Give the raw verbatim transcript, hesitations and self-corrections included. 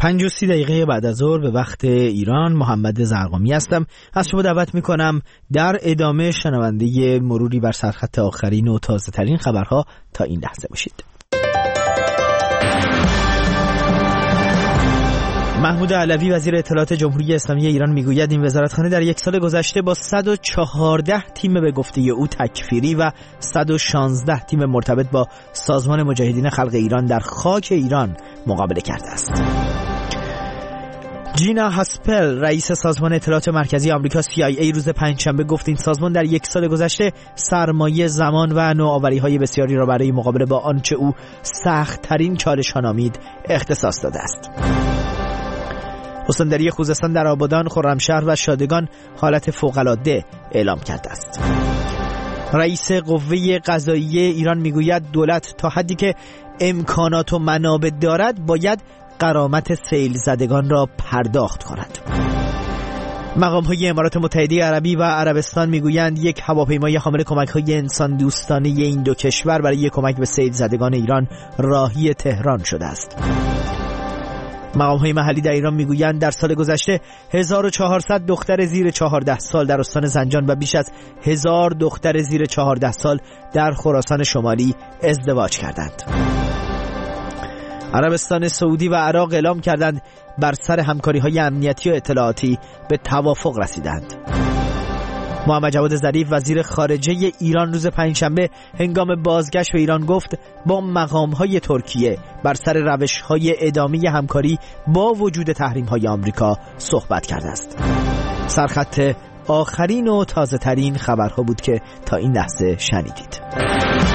پنج و سی دقیقه بعد از ظهر به وقت ایران، محمد زرقامی هستم. از شما دعوت میکنم در ادامه شنونده مروری بر سرخط آخرین و تازه ترین خبرها تا این لحظه باشید. محمود علوی وزیر اطلاعات جمهوری اسلامی ایران میگوید این وزارتخانه در یک سال گذشته با صد و چهارده تیم به گفته او تکفیری و صد و شانزده تیم مرتبط با سازمان مجاهدین خلق ایران در خاک ایران مقابله کرده است. جینا هاسپل رئیس سازمان اطلاعات مرکزی آمریکا سی آی ای روز پنجشنبه گفت این سازمان در یک سال گذشته سرمایه، زمان و نوآوری‌های بسیاری را برای مقابله با آنچه او سخت‌ترین چالش‌ها نامید اختصاص داده است. استانداری خوزستان در آبادان، خرمشهر و شادگان حالت فوق‌العاده اعلام کرده است. رئیس قوه قضاییه ایران میگوید دولت تا حدی که امکانات و منابع دارد باید غرامت سیل زدگان را پرداخت کند. مقام‌های امارات متحده عربی و عربستان میگویند یک هواپیمای حامل کمک‌های انسان دوستانه این دو کشور برای کمک به سیل زدگان ایران راهی تهران شده است. مقام‌های محلی در ایران میگویند در سال گذشته هزار و چهارصد دختر زیر چهارده سال در استان زنجان و بیش از هزار دختر زیر چهارده سال در خراسان شمالی ازدواج کردند. عربستان سعودی و عراق اعلام کردند بر سر همکاری‌های امنیتی و اطلاعاتی به توافق رسیدند. محمد جواد ظریف وزیر خارجه ایران روز پنجشنبه هنگام بازگشت به ایران گفت با مقام‌های ترکیه بر سر روش‌های ادامه همکاری با وجود تحریم‌های آمریکا صحبت کرده است. سرخط آخرین و تازه‌ترین خبرها بود که تا این لحظه شنیدید.